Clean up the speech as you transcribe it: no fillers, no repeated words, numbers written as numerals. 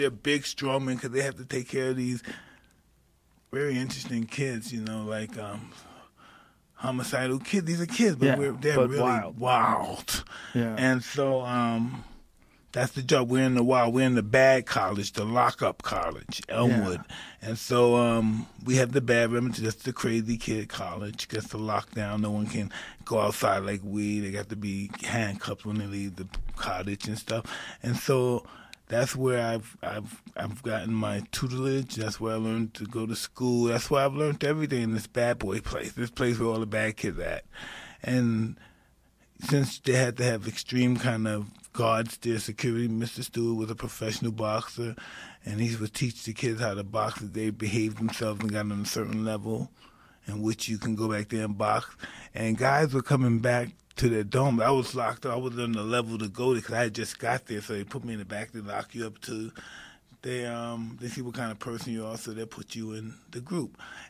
They're big strongmen because they have to take care of these very interesting kids, like homicidal kids. These are kids, but Yeah, they're but really wild. Yeah. And so that's the job. We're in the wild. We're in the bad college, the lockup college, Elmwood. And so we have the bad remedy. That's the crazy kid college. Gets the lockdown. No one can go outside like we. They got to be handcuffed when they leave the cottage and stuff. And so that's where I've gotten my tutelage. That's where I learned to go to school. That's where I've learned everything in this bad boy place. This place where all the bad kids at. And since they had to have extreme kind of guards there, security, Mr. Stewart was a professional boxer, and he would teach the kids how to box if they behaved themselves and got on a certain level in which you can go back there and box. And guys were coming back to their dome. I was locked up. I was on the level to go there because I had just got there, so they put me in the back. They lock you up to. They see what kind of person you are, so they'll put you in the group.